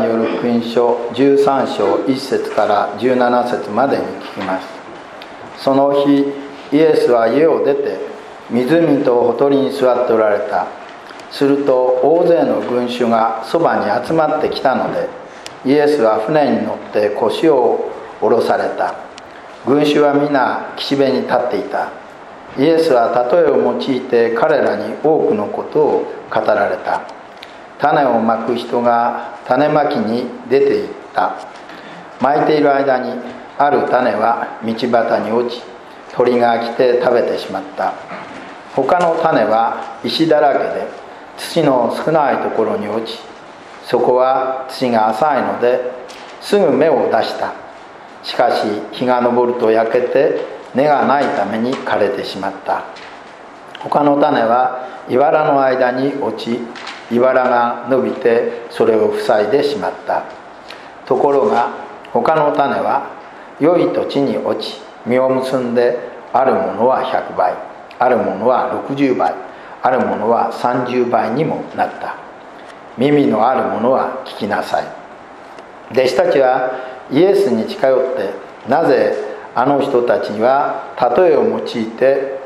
よる福音書13章1節から17節までに聞きます。その日イエスは家を出て湖とほとりに座っておられた。すると大勢の群衆がそばに集まってきたので、イエスは船に乗って腰を下ろされた。群衆は皆岸辺に立っていた。イエスは例えを用いて彼らに多くのことを語られた。種をまく人が種まきに出ていった。まいている間にある種は道端に落ち、鳥が来て食べてしまった。他の種は石だらけで土の少ないところに落ち、そこは土が浅いのですぐ芽を出した。しかし日が昇ると焼けて根がないために枯れてしまった。他の種は茨の間に落ち、茨が伸びてそれを塞いでしまった。ところが他の種は良い土地に落ち、実を結んで、あるものは100倍、あるものは60倍、あるものは30倍にもなった。耳のあるものは聞きなさい。弟子たちはイエスに近寄って、なぜあの人たちには例えを用いて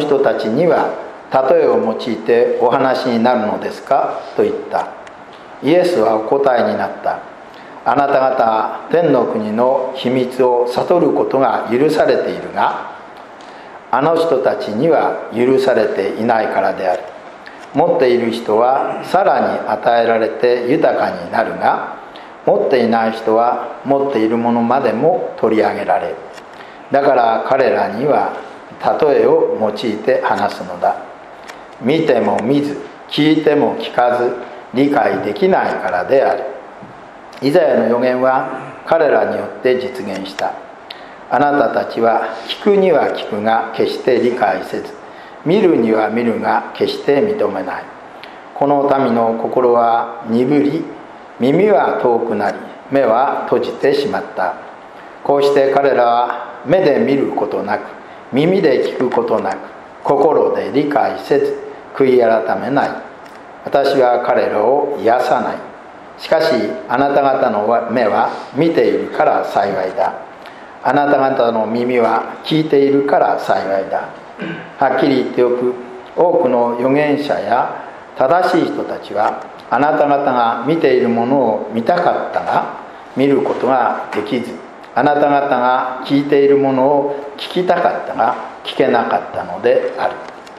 お話になるのですかと言った。イエスはお答えになった。あなた方は天の国の秘密を悟ることが許されているが、あの人たちには許されていないからである。持っている人はさらに与えられて豊かになるが、持っていない人は持っているものまでも取り上げられる。だから彼らには例えを用いて話すのだ。見ても見ず、聞いても聞かず、理解できないからである。イザヤの預言は彼らによって実現した。あなたたちは聞くには聞くが決して理解せず、見るには見るが決して認めない。この民の心は鈍り、耳は遠くなり、目は閉じてしまった。こうして彼らは目で見ることなく、耳で聞くことなく、心で理解せず、悔い改めない。私は彼らを癒さない。しかしあなた方の目は見ているから幸いだ。あなた方の耳は聞いているから幸いだ。はっきり言っておく。多くの預言者や正しい人たちは、あなた方が見ているものを見たかったが見ることができず、あなた方が聞いているものを聞きたかったが聞けなかったのである。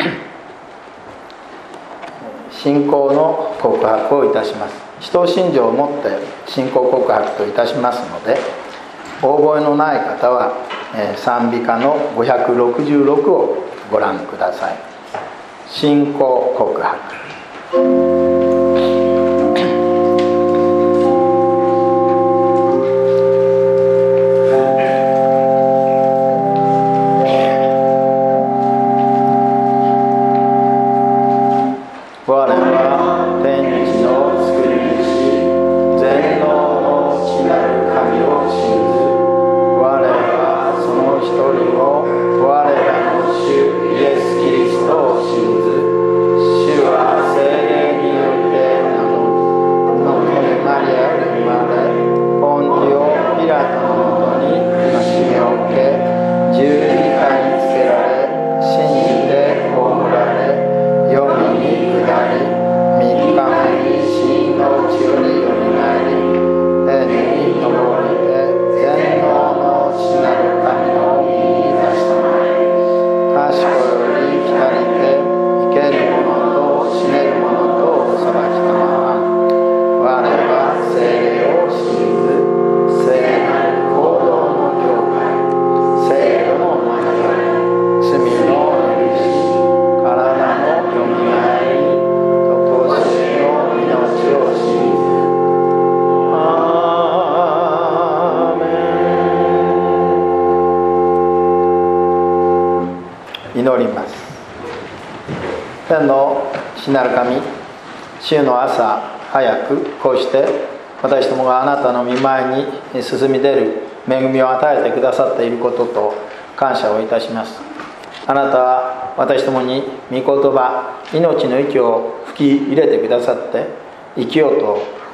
信仰の告白をいたします。使徒信条をもって信仰告白といたしますので、お覚えのない方は賛美歌の566をご覧ください。信仰告白。天の父なる神、週の朝早くこうして私どもがあなたの御前に進み出る恵みを与えてくださっていることと感謝をいたします。あなたは私どもに御言葉、命の息を吹き入れてくださって、生きようと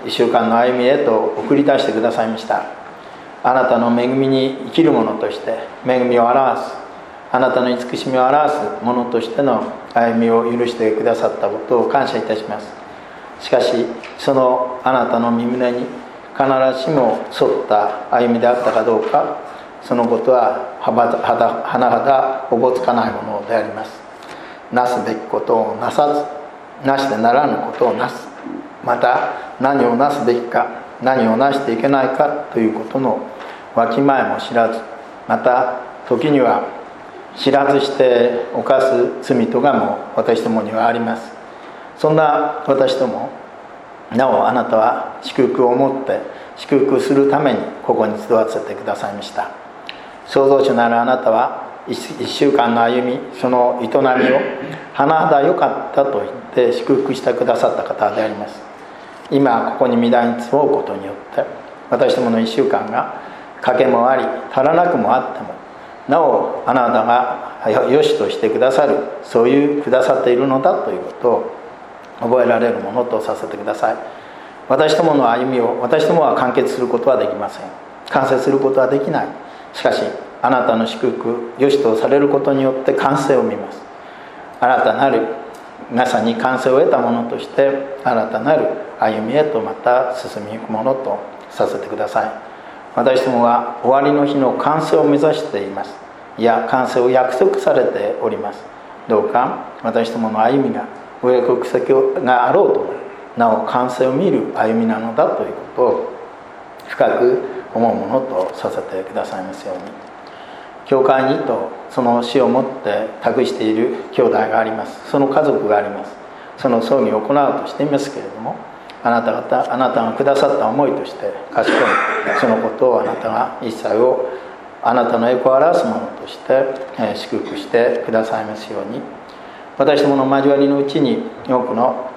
1週間の歩みへと送り出してくださいました。あなたの恵みに生きる者として恵みを表す、あなたの慈しみを表す者としての歩みを許してくださったことを感謝いたします。しかしそのあなたの御胸に必ずしも沿った歩みであったかどうか、そのことは甚だおぼつかないものであります。なすべきことをなさず、なしてならぬことをなす、また何をなすべきか、何をなしていけないかということのわきまえも知らず、また時には知らずして犯す罪とがも私どもにはあります。そんな私ども、なおあなたは祝福を持って祝福するためにここに集わせてくださいました。創造主なるあなたは1週間の歩み、その営みを甚だ良かったと言って祝福してくださった方であります。今ここに御台に集うことによって私どもの1週間が欠けもあり足らなくもあっても、なおあなたが良しとしてくださる、そういうくださっているのだということを覚えられるものとさせてください。私どもの歩みを私どもは完結することはできません。完成することはできない。しかしあなたの祝福、良しとされることによって完成を見ます。新たなるまさに完成を得たものとして新たなる歩みへとまた進みゆくものとさせてください。私どもは終わりの日の完成を目指しています。いや完成を約束されております。どうか私どもの歩みが上国籍があろうともなお完成を見る歩みなのだということを深く思うものとさせてくださいますように。教会にとその死をもって託している兄弟があります。その家族があります。その葬儀を行うとしていますけれども、あなたがくださった思いとして賢いそのことをあなたが一切をあなたの栄光を表すものとして祝福してくださいますように。私どもの交わりのうちに多くの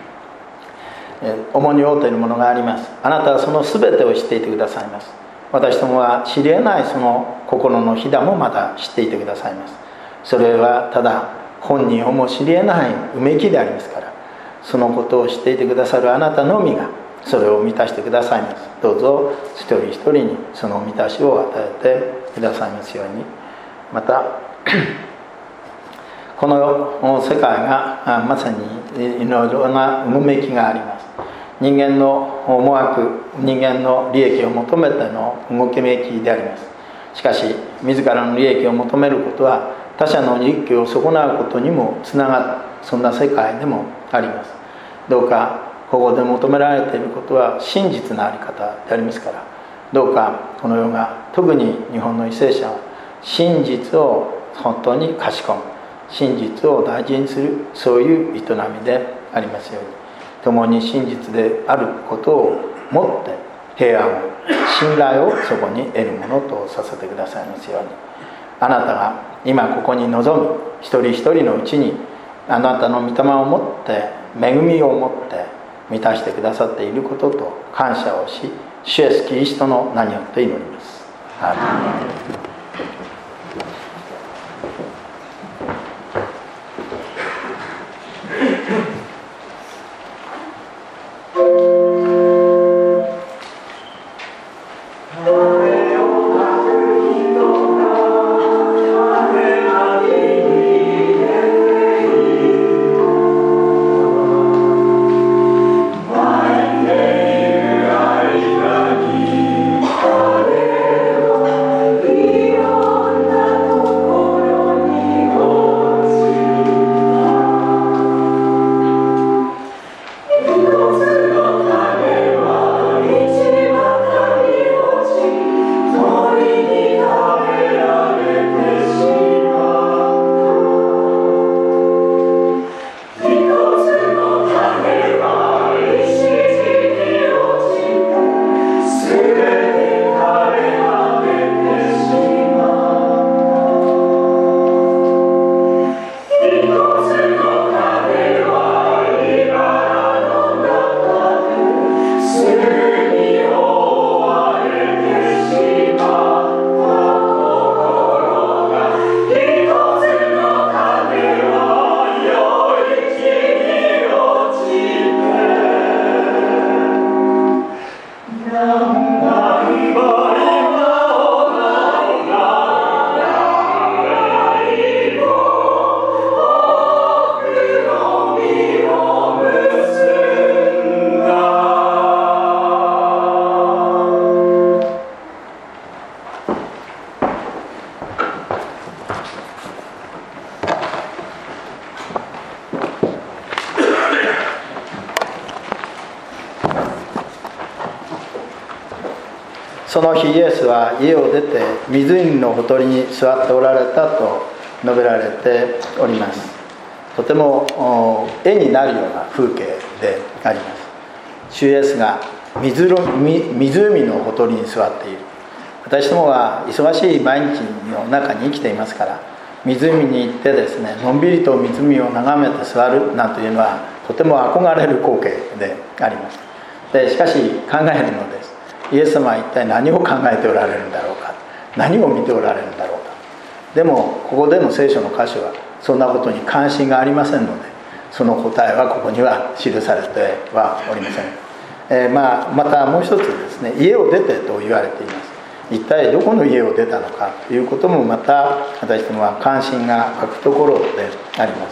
重荷を負っているものがあります。あなたはその全てを知っていてくださいます。私どもは知り得ないその心のひだもまた知っていてくださいます。それはただ本人をも知り得ないうめきでありますから、そのことを知っていてくださるあなたのみがそれを満たしてくださいます。どうぞ一人一人にその満たしを与えてくださいますように。またこの世界がまさにいろいろなうごめきがあります。人間の思惑、人間の利益を求めての動きめきであります。しかし自らの利益を求めることは他者の利益を損なうことにもつながる、そんな世界でもあります。どうかここで求められていることは真実なあり方でありますから、どうかこの世が、特に日本の為政者は真実を本当にかしこむ、真実を大事にする、そういう営みでありますように。共に真実であることをもって平安を、信頼をそこに得るものとさせてくださいますように。あなたが今ここに臨む一人一人のうちにあなたの御霊を持って恵みを持って満たしてくださっていることと感謝をし、主イエスキリストの名によって祈ります。アーメン。 We その日イエスは家を出て湖のほとりに座っておられたと述べられております。とても絵になるような風景であります。主イエスが湖のほとりに座っている。私どもは忙しい毎日の中に生きていますから、湖に行ってですね、のんびりと湖を眺めて座るなんていうのはとても憧れる光景であります。でしかし考えるのです。イエス様は一体何を考えておられるんだろうか、何を見ておられるんだろうか。でもここでの聖書の箇所はそんなことに関心がありませんので、その答えはここには記されてはおりません。またもう一つですね、家を出てと言われています。一体どこの家を出たのかということもまた私どもは関心が湧くところであります。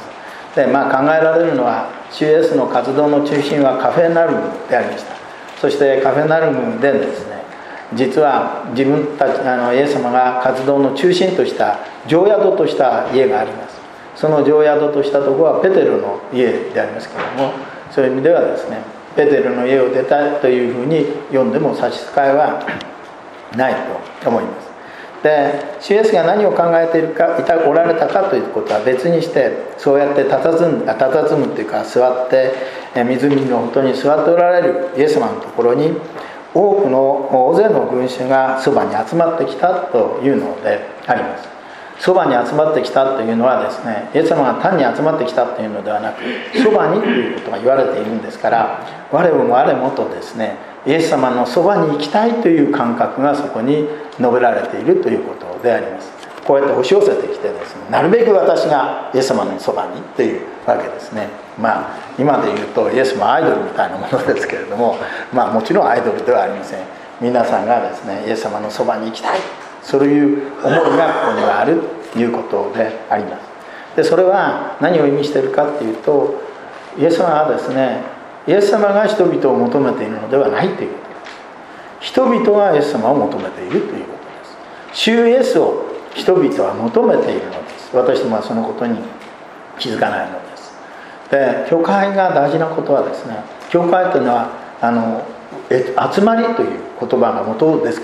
で、考えられるのは主イエスの活動の中心はカフェナルムでありました。そしてカフェナルムでですね、実は自分たちイエス様が活動の中心とした城宿とした家があります。その城宿としたところはペテロの家でありますけれども、そういう意味ではですね、ペテロの家を出たというふうに読んでも差し支えはないと思います。で、主イエスが何を考えているかおられたかということは別にして、そうやって佇むというか座って湖のほとりに座っておられるイエス様のところに多くの大勢の群衆がそばに集まってきたというのであります。そばに集まってきたというのはですね、イエス様が単に集まってきたというのではなく、そばにということが言われているんですから、我もとですね、イエス様のそばに行きたいという感覚がそこに述べられているということであります。こうやって押し寄せてきてですね、なるべく私がイエス様のそばにというわけですね。今で言うとイエスもアイドルみたいなものですけれども、もちろんアイドルではありません。皆さんがですね、イエス様のそばに行きたい、そういう思いがここにはあるということであります。で、それは何を意味しているかというと、イエス様はですね、イエス様が人々を求めているのではないということです。人々がイエス様を求めているということです。主イエスを人々は求めているのです。私どもはそのことに気づかないのです。で、教会が大事なことはですね、教会というのは集まりという言葉が元ですから、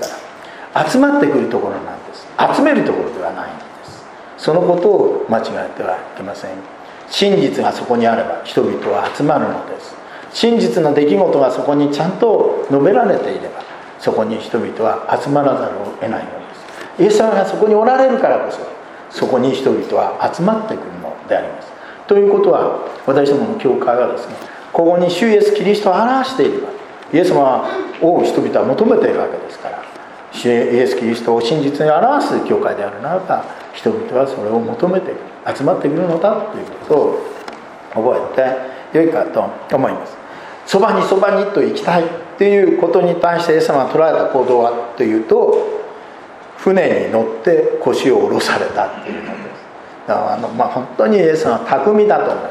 集まってくるところなんです。集めるところではないんです。そのことを間違えてはいけません。真実がそこにあれば人々は集まるのです。真実の出来事がそこにちゃんと述べられていれば、そこに人々は集まらざるを得ないのです。イエス様がそこにおられるからこそ、そこに人々は集まってくるのであります。ということは、私どもの教会はですね、ここに主イエスキリストを表していれば、イエス様を人々は求めているわけですから、主イエスキリストを真実に表す教会であるならば、人々はそれを求めて集まってくるのだということを覚えてよいかと思います。そばにと行きたいということに対してイエス様が取られた行動はというと、船に乗って腰を下ろされたというのです。だから本当にイエス様は巧みだと思います。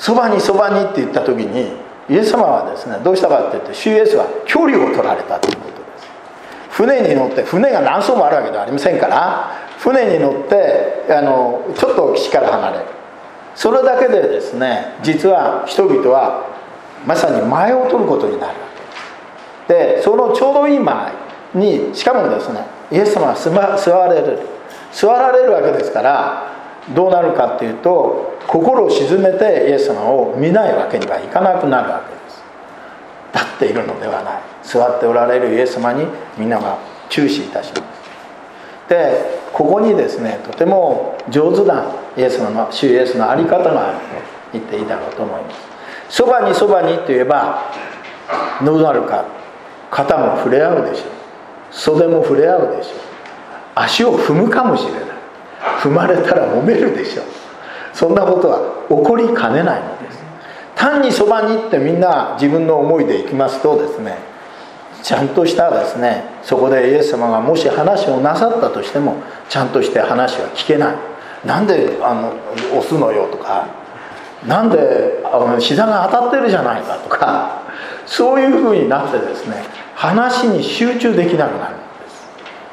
そばにって言った時に、イエス様はですね、どうしたかというと、主イエスは距離を取られたということです。船に乗って、船が何艘もあるわけではありませんから、船に乗ってちょっと岸から離れる、それだけでですね、実は人々はまさに前を取ることになるわけです。で、そのちょうどいい前に、しかもですね、イエス様が座られるわけですから、どうなるかっていうと、心を沈めてイエス様を見ないわけにはいかなくなるわけです。立っているのではない、座っておられるイエス様にみんなが注視いたします。で、ここにですね、とても上手な主イエスの在り方があると言っていいだろうと思います。そばにと言えばどうなるか、肩も触れ合うでしょう、袖も触れ合うでしょう、足を踏むかもしれない、踏まれたら揉めるでしょう。そんなことは起こりかねないのです。単にそばにってみんな自分の思いで行きますとですね、 ちゃんとしたですね、そこでイエス様がもし話をなさったとしてもちゃんとして話は聞けない。なんで押すのよとか、なんで膝が当たってるじゃないかとか、そういうふうになってですね、話に集中できなくなるんです。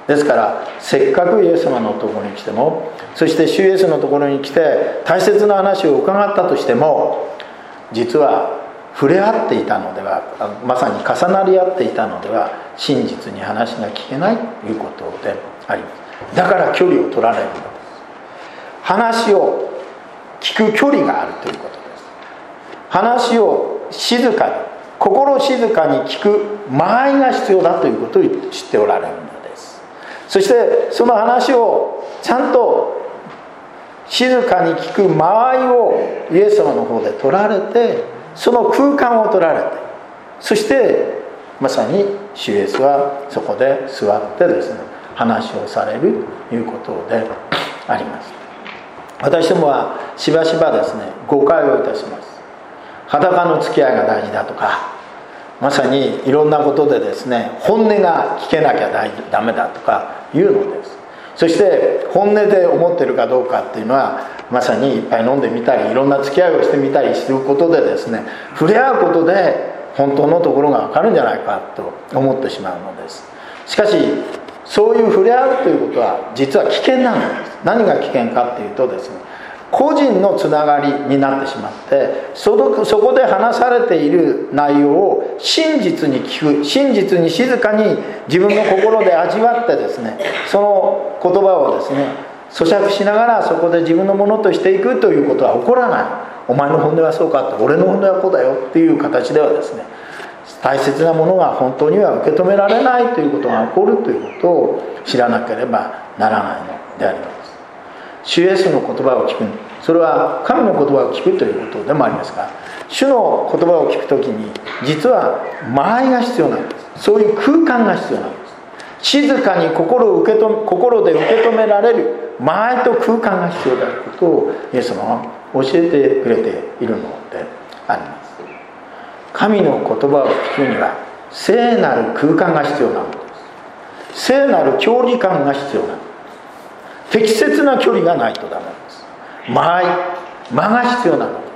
ですからせっかくイエス様のところに来ても、そして主イエスのところに来て大切な話を伺ったとしても、実は触れ合っていたのでは、まさに重なり合っていたのでは真実に話が聞けないということであります。だから距離を取られるのです。話を聞く距離があるということです。話を静かに、心静かに聞く間合いが必要だということを知っておられるのです。そしてその話をちゃんと静かに聞く間合いをイエス様の方で取られて、その空間を取られて、そしてまさに主イエスはそこで座ってですね、話をされるということであります。私どもはしばしばですね、誤解をいたします。裸の付き合いが大事だとか、まさにいろんなことでですね、本音が聞けなきゃダメだとかいうのです。そして本音で思ってるかどうかっていうのは、まさにいっぱい飲んでみたり、いろんな付き合いをしてみたりすることでですね、触れ合うことで本当のところが分かるんじゃないかと思ってしまうのです。しかしそういう触れ合うということは実は危険なのです。何が危険かっていうとですね、個人のつながりになってしまって、そこで話されている内容を真実に聞く、真実に静かに自分の心で味わってですね、その言葉をですね咀嚼しながらそこで自分のものとしていくということは起こらない。お前の本音はそうかって、俺の本音はこうだよっていう形ではですね、大切なものが本当には受け止められないということが起こるということを知らなければならないのであります。主イエスの言葉を聞く、それは神の言葉を聞くということでもありますが、主の言葉を聞くときに実は間合いが必要なんです。そういう空間が必要なんです。静かに心で受け止められる間合いと空間が必要であることをイエス様は教えてくれているのであります。神の言葉を聞くには聖なる空間が必要なのです。聖なる距離感が必要なのです。適切な距離がないとダメなんです。間が必要なのです。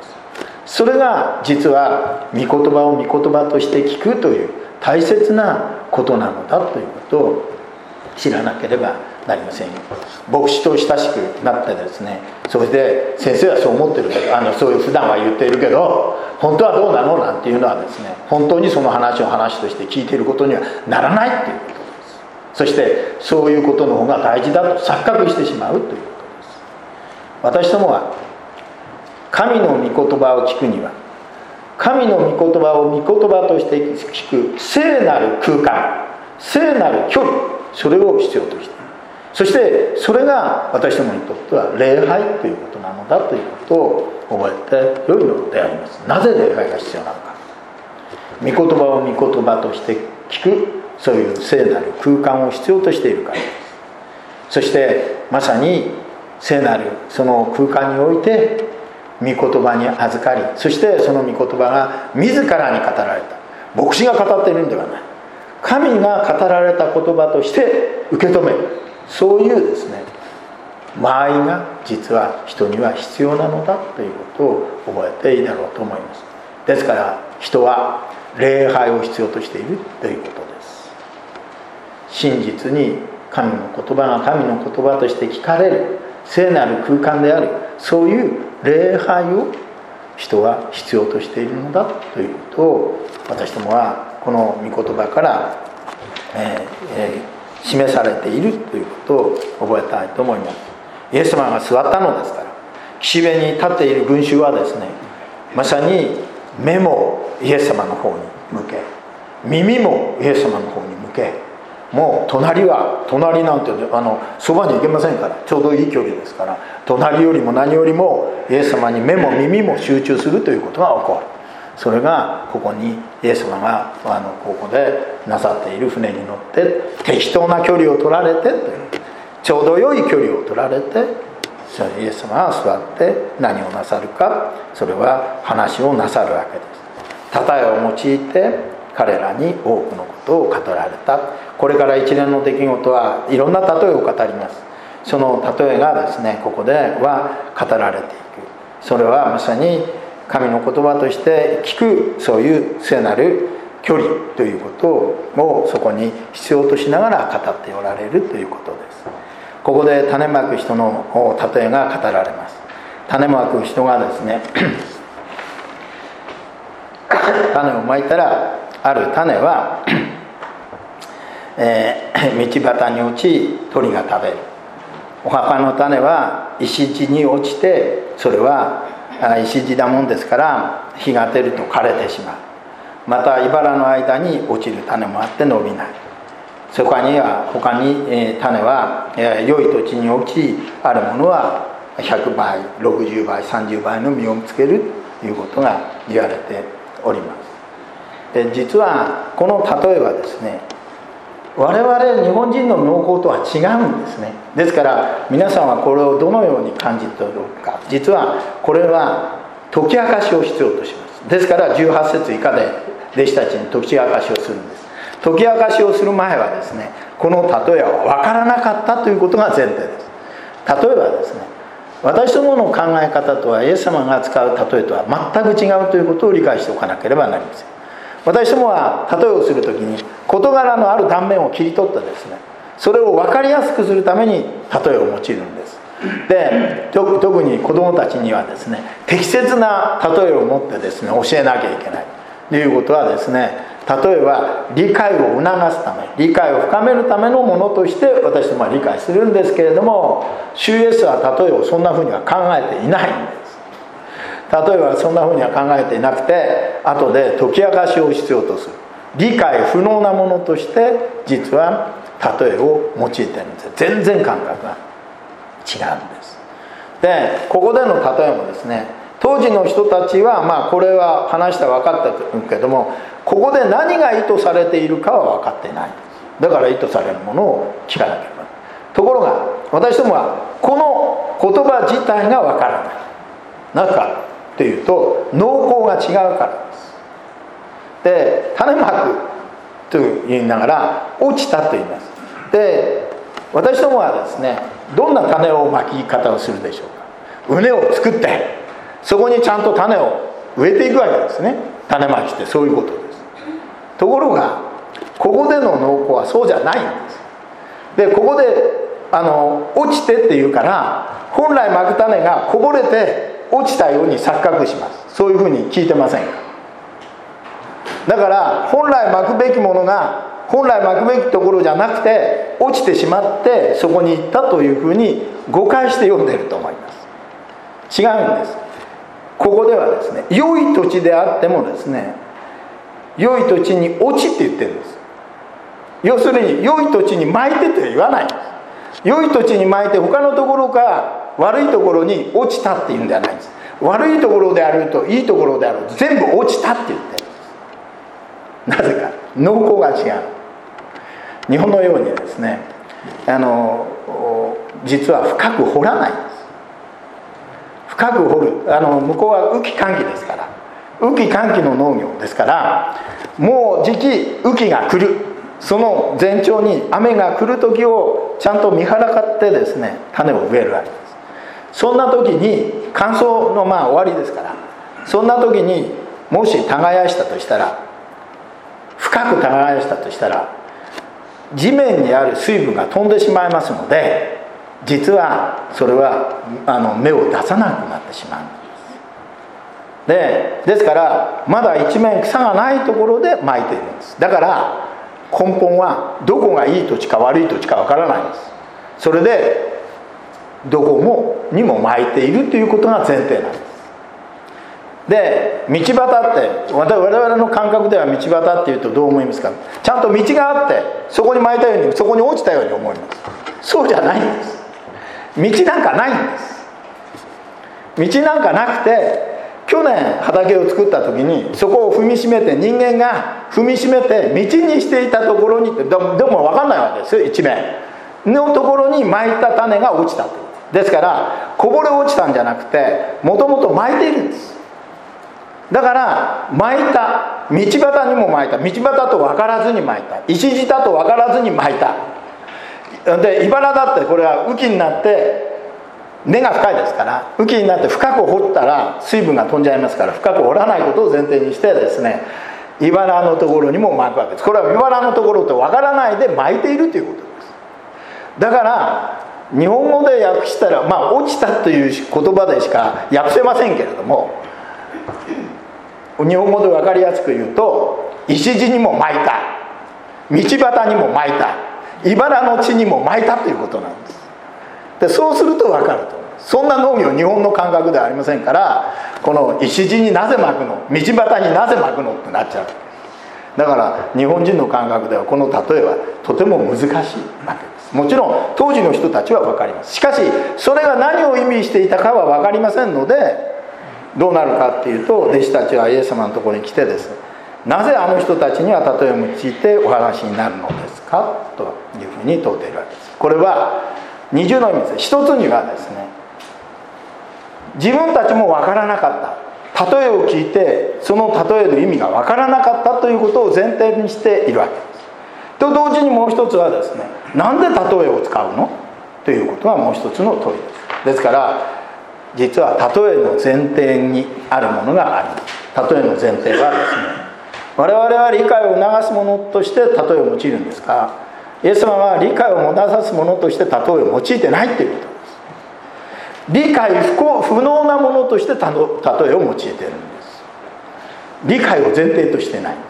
それが実は御言葉を御言葉として聞くという大切なことなのだということを知らなければなりませんよ。牧師と親しくなってですね、それで先生はそう思ってるけど、そういう普段は言っているけど本当はどうなのなんていうのはですね、本当にその話を話として聞いていることにはならないっていうことです。そしてそういうことの方が大事だと錯覚してしまうということです。私どもは神の御言葉を聞くには、神の御言葉を御言葉として聞く聖なる空間、聖なる距離、それを必要としている。そしてそれが私どもにとっては礼拝ということなのだということを覚えてよいのであります。なぜ礼拝が必要なのか。御言葉を御言葉として聞く、そういう聖なる空間を必要としているからです。そしてまさに聖なるその空間において御言葉に預かり、そしてその御言葉が自らに語られた、牧師が語っているんではない、神が語られた言葉として受け止める、そういうですね間合いが実は人には必要なのだということを覚えていいだろうと思います。ですから人は礼拝を必要としているということです。真実に神の言葉が神の言葉として聞かれる聖なる空間である、そういう礼拝を人は必要としているのだということを私どもはこの御言葉から、示されているということを覚えたいと思います。イエス様が座ったのですから、岸辺に立っている群衆はですね、まさに目もイエス様の方に向け、耳もイエス様の方に向け、もう隣なんてそばに行けませんから、ちょうどいい距離ですから、隣よりも何よりもイエス様に目も耳も集中するということが起こる。それがここにイエス様がここでなさっている船に乗って適当な距離を取られてという、ちょうど良い距離を取られて、イエス様が座って何をなさるか、それは話をなさるわけです。例えを用いて彼らに多くのことことを語られた。これから一連の出来事はいろんな例えを語ります。その例えがですね、ここでは語られていく。それはまさに神の言葉として聞く、そういう聖なる距離ということをそこに必要としながら語っておられるということです。ここで種まく人の例えが語られます。種まく人がですね種をまいたら、ある種は道端に落ち鳥が食べる。お墓の種は石地に落ちて、それは石地だもんですから日が出ると枯れてしまう。また茨の間に落ちる種もあって伸びない。そこには他に種は良い土地に落ち、あるものは100倍60倍30倍の実をつけるということが言われております。で、実はこの例えはですね、我々日本人の農耕とは違うんですね。ですから皆さんはこれをどのように感じているか。実はこれは解き明かしを必要とします。ですから18節以下で弟子たちに解き明かしをするんです。解き明かしをする前はですね、この例えは分からなかったということが前提です。例えばですね、私どもの考え方とはイエス様が使う例えとは全く違うということを理解しておかなければなりません。私どもは例えをするときに事柄のある断面を切り取ってですね、それを分かりやすくするために例えを用いるんです。で、特に子どもたちにはですね、適切な例えを持ってですね教えなきゃいけないということはですね、例えば理解を促すため、理解を深めるためのものとして私どもは理解するんですけれども、主イエスは例えをそんなふうには考えていないんです。例えばそんなふうには考えていなくて、後で解き明かしを必要とする、理解不能なものとして実は例えを用いているんです。全然感覚が違うんです。で、ここでの例えもですね、当時の人たちはこれは話して分かったけども、ここで何が意図されているかは分かっていないんです。だから意図されるものを聞かなければ。ところが私どもはこの言葉自体が分からない。なぜかというと、農耕が違うからです。で、種まくと言いながら落ちたと言います。で、私どもはですね、どんな種をまき方をするでしょうか。畝を作ってそこにちゃんと種を植えていくわけですね。種まきってそういうことです。ところがここでの農耕はそうじゃないんです。で、ここで落ちてっていうから、本来まく種がこぼれて落ちたように錯覚します。そういうふうに聞いてませんか。だから本来まくべきものが本来まくべきところじゃなくて落ちてしまってそこに行ったというふうに誤解して読んでいると思います。違うんです。ここではですね、良い土地であってもですね、良い土地に落ちって言ってるんです。要するに良い土地にまいてとは言わないんです。良い土地にまいて他のところか悪いところに落ちたっていうんではないんです。悪いところであるといいところであると全部落ちたって言ってるんです。なぜか農耕が違う。日本のようにですね、実は深く掘らないんです。深く掘る、向こうは雨季乾季ですから、雨季乾季の農業ですから、もうじき雨季が来る、その前兆に雨が来る時をちゃんと見計らってですね、種を植えるわけです。そんな時に乾燥の終わりですから、そんな時にもし耕したとしたら、深く耕したとしたら地面にある水分が飛んでしまいますので、実はそれは芽を出さなくなってしまうんです。ですからまだ一面草がないところでまいているんです。だから根本はどこがいい土地か悪い土地かわからないんです。それでどこにもまいているということが前提なんです。で、道端って我々の感覚では道端っていうとどう思いますか。ちゃんと道があってそこにまいたようにそこに落ちたように思います。そうじゃないんです。道なんかないんです。道なんかなくて、去年畑を作った時にそこを踏みしめて、人間が踏みしめて道にしていたところに、でも分かんないわけですよ。一面のところにまいた種が落ちたと。ですからこぼれ落ちたんじゃなくて、もともとまいているんです。 だからまいた、道端にもまいた、道端と分からずにまいた、石地だと分からずにまいた。で茨だってこれは雨季になって根が深いですから、雨季になって深く掘ったら水分が飛んじゃいますから、深く掘らないことを前提にしてですね、茨のところにもまくわけです。これは茨のところと分からないでまいているということです。だから日本語で訳したら、落ちたという言葉でしか訳せませんけれども、日本語で分かりやすく言うと、石地にもまいた、道端にもまいた、茨の地にもまいたということなんです。でそうすると分かると思います。そんな農業日本の感覚ではありませんから、この石地になぜまくの、道端になぜまくのってなっちゃう。だから日本人の感覚ではこの例えはとても難しいわけです。もちろん当時の人たちは分かります。しかしそれが何を意味していたかは分かりませんので、どうなるかっていうと、弟子たちはイエス様のところに来てですね、なぜあの人たちには例えを用いてお話になるのですかというふうに問うているわけです。これは二重の意味です。一つにはですね、自分たちも分からなかった、例えを聞いてその例えの意味が分からなかったということを前提にしているわけです。と同時にもう一つはですね、なんで例えを使うのということがもう一つの問いです。ですから実は例えの前提にあるものがあります。例えの前提はですね、我々は理解を促すものとして例えを用いるんですが、イエス様は理解をもたらすものとして例えを用いてないということです。理解不能なものとして例えを用いているんです。理解を前提としてないんです。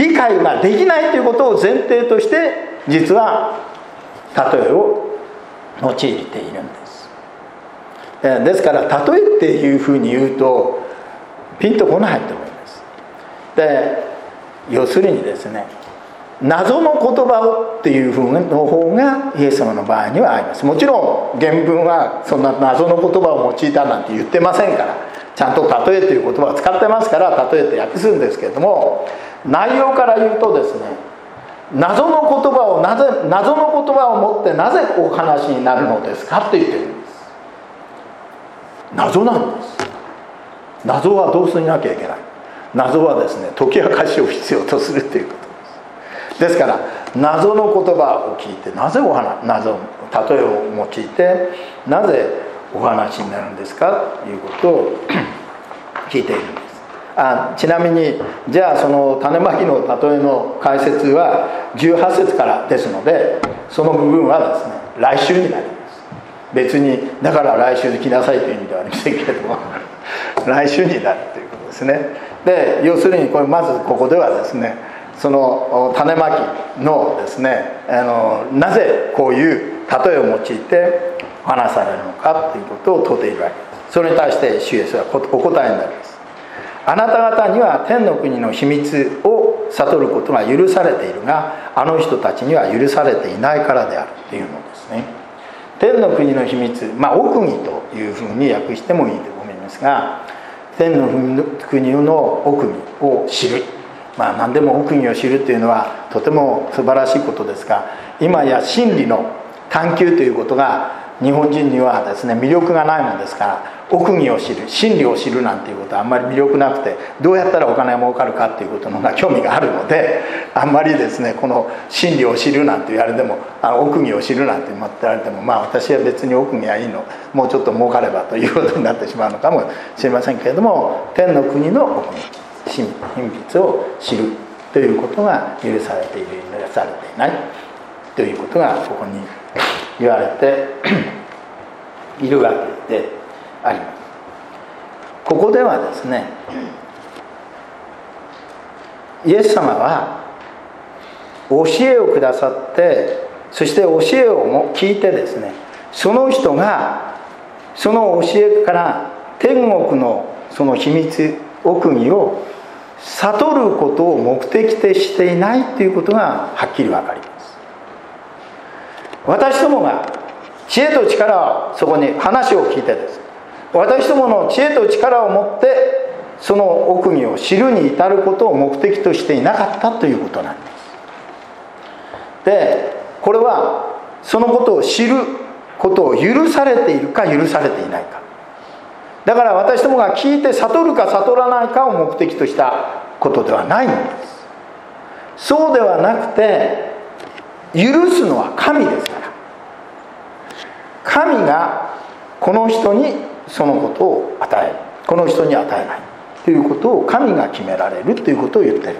理解ができないということを前提として実は例えを用いているんです。ですから例えっていうふうに言うとピンとこないと思います。で要するにですね、謎の言葉をっていうふうの方がイエス様の場合にはあります。もちろん原文はそんな謎の言葉を用いたなんて言ってませんから、ちゃんと例えという言葉を使ってますから例えて訳すんですけれども、内容から言うとですね、謎の言葉を持ってなぜお話になるのですかと言っているんです。謎なんです。謎はどうしなきゃいけない。謎はですね、解き明かしを必要とするということです。ですから謎の言葉を聞いて、なぜ例えを用いてなぜお話になるんですかということを聞いているんです。ちなみにじゃあその種まきの例えの解説は18節からですので、その部分はですね来週になります。別にだから来週来なさいという意味ではありませんけれども来週になるということですね。で要するにこれまずここではですね、その種まきのですね、なぜこういう例えを用いて話されるのかということを問うているわけです。それに対して主イエスはお答えになります。あなた方には天の国の秘密を悟ることが許されているが、あの人たちには許されていないからであるというのですね。天の国の秘密、奥義というふうに訳してもいいと思いますが、天の国の奥義を知る、何でも奥義を知るというのはとても素晴らしいことですが、今や真理の探求ということが日本人にはですね魅力がないものですから、奥義を知る、真理を知るなんていうことはあんまり魅力なくて、どうやったらお金が儲かるかっていうことの方が興味があるので、あんまりですねこの真理を知るなんて言われても、奥義を知るなんて言われても、私は別に奥義はいいの、もうちょっと儲かればということになってしまうのかもしれませんけれども、天の国の奥義、秘密を知るということが許されている、許されていないということがここに言われているわけであります。ここではですね、イエス様は教えをくださって、そして教えをも聞いてですね、その人がその教えから天国のその秘密、奥義を悟ることを目的としていないということがはっきり分かります。私どもが知恵と力をそこに話を聞いてですね、私どもの知恵と力を持ってその奥義を知るに至ることを目的としていなかったということなんです。でこれはそのことを知ることを許されているか許されていないか、 だから私どもが聞いて悟るか悟らないかを目的としたことではないんです。そうではなくて、許すのは神ですから、神がこの人にそのことを与える、この人に与えないということを神が決められるということを言ってるんです。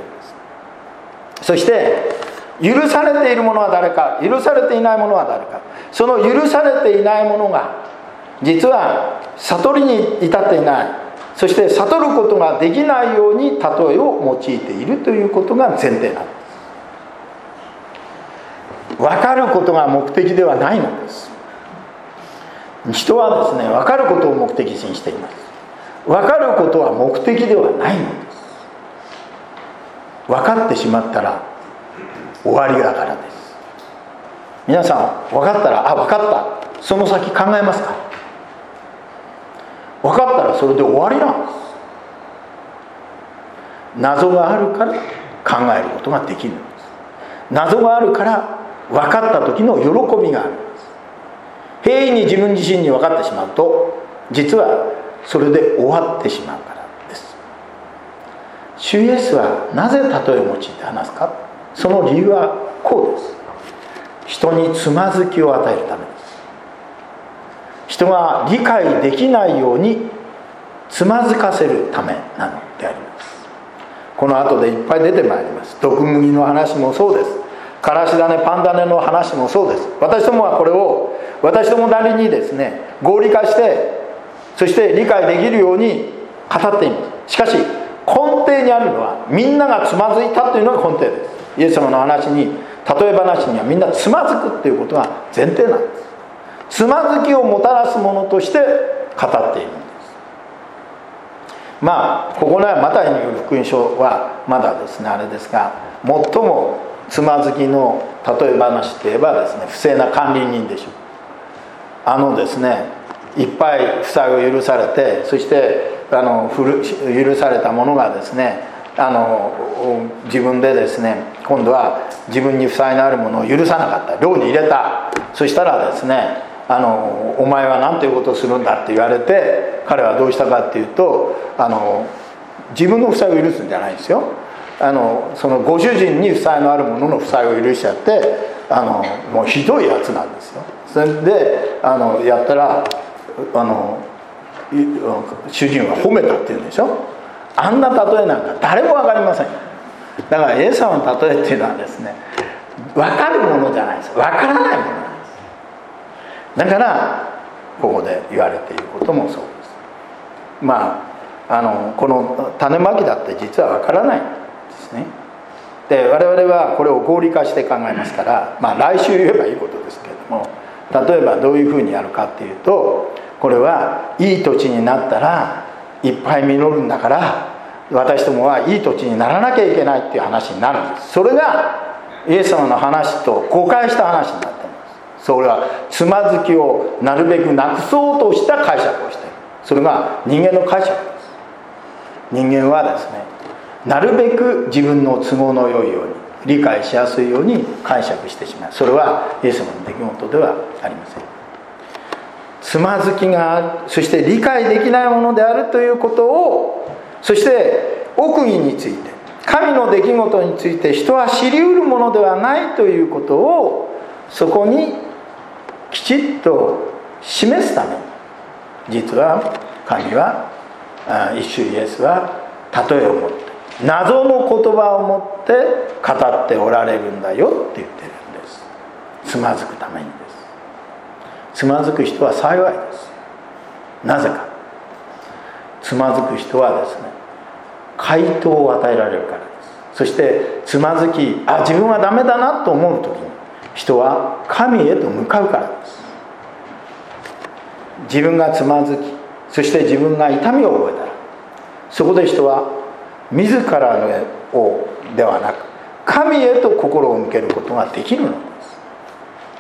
そして許されているものは誰か、許されていないものは誰か、その許されていないものが実は悟りに至っていない、そして悟ることができないように例えを用いているということが前提なんです。分かることが目的ではないのです。人はですね、分かることを目的にしています。分かることは目的ではないのです。分かってしまったら終わりだからです。皆さん分かったら、分かった、その先考えますか？分かったらそれで終わりなんです。謎があるから考えることができるんです。謎があるから分かった時の喜びがあるんです。平易に自分自身に分かってしまうと、実はそれで終わってしまうからです。主イエスはなぜ例えを用いて話すか。その理由はこうです。人につまずきを与えるためです。人が理解できないようにつまずかせるためなのであります。この後でいっぱい出てまいります。毒麦の話もそうです。からし種パン種の話もそうです。私どもはこれを私どもなりにですね、合理化して、そして理解できるように語っています。しかし根底にあるのは、みんながつまずいたというのが根底です。イエス様の話に、例え話にはみんなつまずくということが前提なんです。つまずきをもたらすものとして語っているんです。ここのマタイによる福音書はまだですね、あれですが、最もつまずきの例え話といえばですね、不正な管理人でしょう。ですね、いっぱい負債を許されて、そして許されたものがですね、自分でですね、今度は自分に負債のあるものを許さなかった、牢に入れた。そしたらですね、お前は何ということをするんだって言われて、彼はどうしたかっていうと、自分の負債を許すんじゃないんですよ。そのご主人に負債のあるものの負債を許しちゃって、もうひどいやつなんですよ。それでやったら主人は褒めたって言うんでしょ。あんな例えなんか誰も分かりません。だからイエス様の例えっていうのはですね、分かるものじゃないです。分からないものなんです。だからここで言われていることもそうです。この種まきだって実は分からないんですね。で我々はこれを合理化して考えますから、来週言えばいいことですけれども、例えばどういうふうにやるかっていうと、これはいい土地になったらいっぱい実るんだから、私どもはいい土地にならなきゃいけないっていう話になるんです。それがイエス様の話と誤解した話になっています。それはつまずきをなるべくなくそうとした解釈をしている。それが人間の解釈です。人間はですね、なるべく自分の都合の良いように、理解しやすいように解釈してしまう。それはイエス様の出来事ではありません。つまずきがある、そして理解できないものであるということを、そして奥義について、神の出来事について人は知り得るものではないということを、そこにきちっと示すために、実は神は、一主イエスは例えを持って、謎の言葉を持って語っておられるんだよって言ってるんです。つまずくためにです。つまずく人は幸いです。なぜか、つまずく人はですね、回答を与えられるからです。そしてつまずき、自分はダメだなと思う時に、人は神へと向かうからです。自分がつまずき、そして自分が痛みを覚えたら、そこで人は自らのではなく神へと心を向けることができるのです。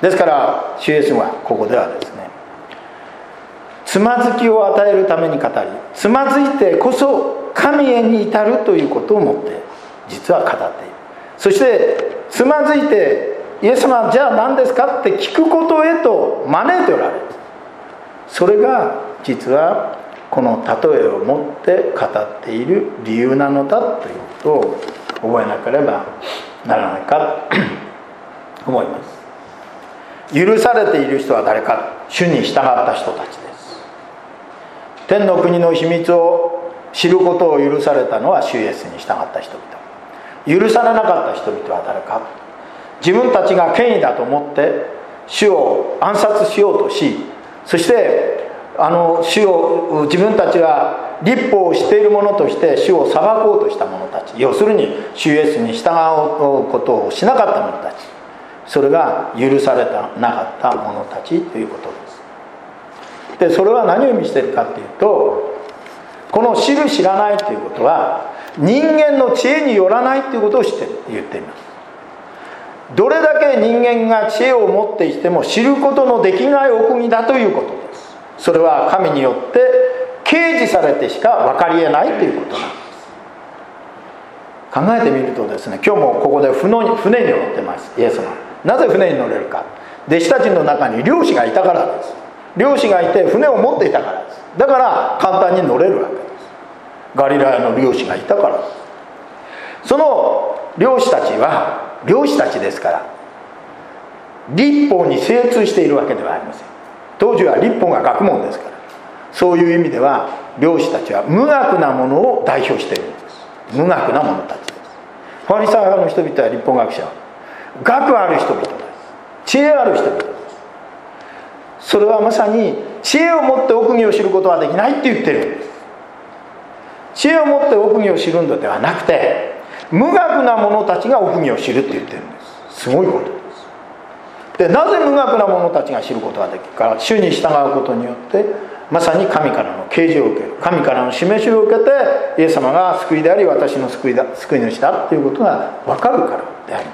ですから主イエスはここではですね、つまずきを与えるために語り、つまずいてこそ神へに至るということをもって実は語っている。そしてつまずいて、イエス様はじゃあ何ですかって聞くことへと招いておられる。それが実はこの例えを持って語っている理由なのだということを覚えなければならないかと思います。許されている人は誰か。主に従った人たちです。天の国の秘密を知ることを許されたのは主イエスに従った人々。許されなかった人々は誰か。自分たちが権威だと思って主を暗殺しようとし、そして主を自分たちは律法をしている者として主を裁こうとした者たち、要するに主イエスに従うことをしなかった者たち、それが許されなかった者たちということです。でそれは何を意味しているかというと、この知る知らないということは人間の知恵によらないということを言っています。どれだけ人間が知恵を持っていても知ることのできない奥義だということです。それは神によって掲示されてしか分かり得ないということなんです。考えてみるとですね、今日もここで船に乗ってます、イエス様。なぜ船に乗れるか。弟子たちの中に漁師がいたからです。漁師がいて船を持っていたからです。だから簡単に乗れるわけです。ガリラヤの漁師がいたからです。その漁師たちは漁師たちですから、律法に精通しているわけではありません。当時は律法が学問ですから、そういう意味では漁師たちは無学なものを代表しているんです。無学な者たちです。ファリサイ派の人々は律法学者は学ある人々です。知恵ある人々です。それはまさに知恵を持って奥義を知ることはできないって言ってるんです。知恵を持って奥義を知るのではなくて、無学な者たちが奥義を知るって言ってるんです。すごいことです。でなぜ無学な者たちが知ることができるか。主に従うことによってまさに神からの啓示を受ける、神からの示しを受けてイエス様が救いであり私の救い主だということが分かるからであります。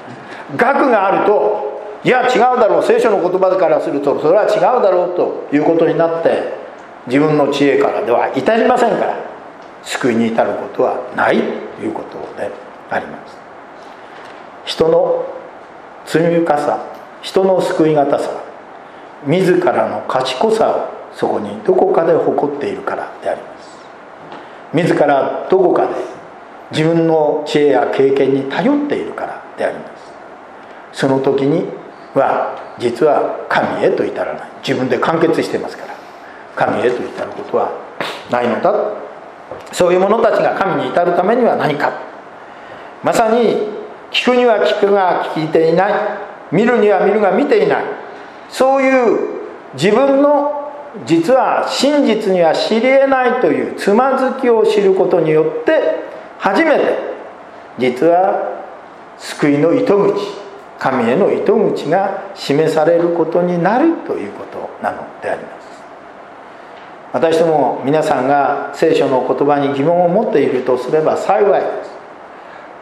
学があると、いや違うだろう、聖書の言葉からするとそれは違うだろうということになって自分の知恵からでは至りませんから、救いに至ることはないということであります。人の罪深さ、人の救いがたさ、自らの賢さをそこにどこかで誇っているからであります。自らどこかで自分の知恵や経験に頼っているからであります。その時には実は神へと至らない、自分で完結していますから神へと至ることはないのだ。そういう者たちが神に至るためには何か、まさに聞くには聞くが聞いていない、見るには見るが見ていない、そういう自分の実は真実には知り得ないというつまずきを知ることによって初めて実は救いの糸口、神への糸口が示されることになるということなのであります。私ども皆さんが聖書の言葉に疑問を持っているとすれば幸いです。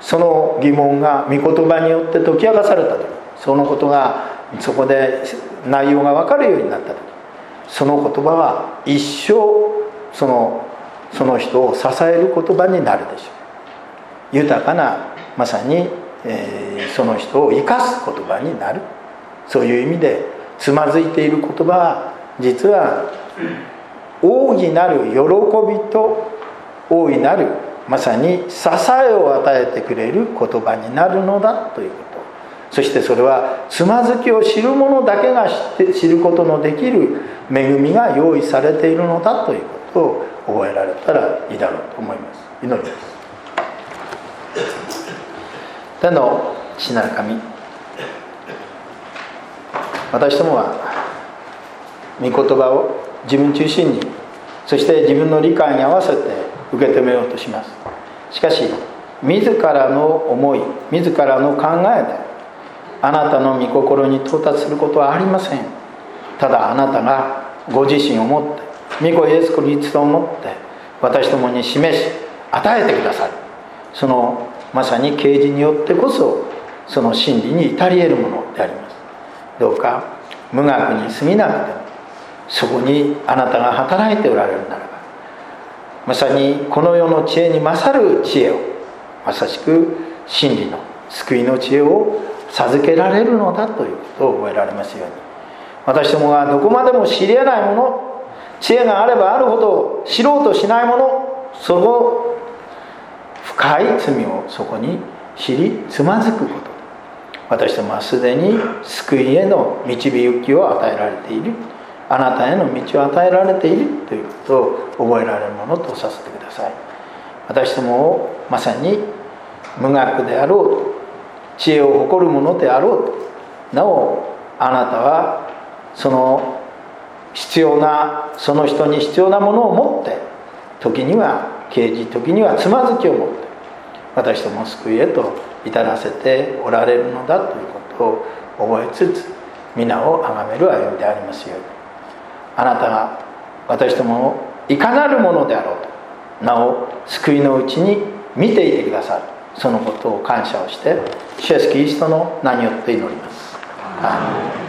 その疑問が御言葉によって解き明かされた時、そのことがそこで内容が分かるようになった時、その言葉は一生その人を支える言葉になるでしょう。豊かなまさに、その人を生かす言葉になる。そういう意味でつまずいている言葉は実は大いなる喜びと大いなるまさに支えを与えてくれる言葉になるのだということ。そしてそれはつまずきを知る者だけが知ることのできる恵みが用意されているのだということを覚えられたらいいだろうと思います。祈ります。天の父なる神、私どもは御言葉を自分中心に、そして自分の理解に合わせて受け止めようとします。しかし自らの思い、自らの考えであなたの御心に到達することはありません。ただあなたがご自身をもって御子イエス・キリストをもって私どもに示し与えてくださる、そのまさに啓示によってこそその真理に至り得るものであります。どうか無学に過ぎなくてもそこにあなたが働いておられるならば、まさにこの世の知恵に勝る知恵を、まさしく真理の救いの知恵を授けられるのだということを覚えられますように、私どもがどこまでも知り得ないもの、 知恵があればあるほど知ろうとしないもの、その深い罪をそこに知りつまずくこと、私どもはすでに救いへの導きを与えられている、あなたへの道を与えられているということを覚えられるものとさせてください。私どもをまさに無学であろうと、知恵を誇るものであろうと、なおあなたはその人に必要なものを持って、時には啓示、時にはつまずきを持って私どもを救いへと至らせておられるのだということを覚えつつ、皆を崇める歩みでありますように、あなたが私どもをいかなるものであろうとなお救いのうちに見ていてくださる、そのことを感謝をして、主イエスキリストの名によって祈ります。アーメン。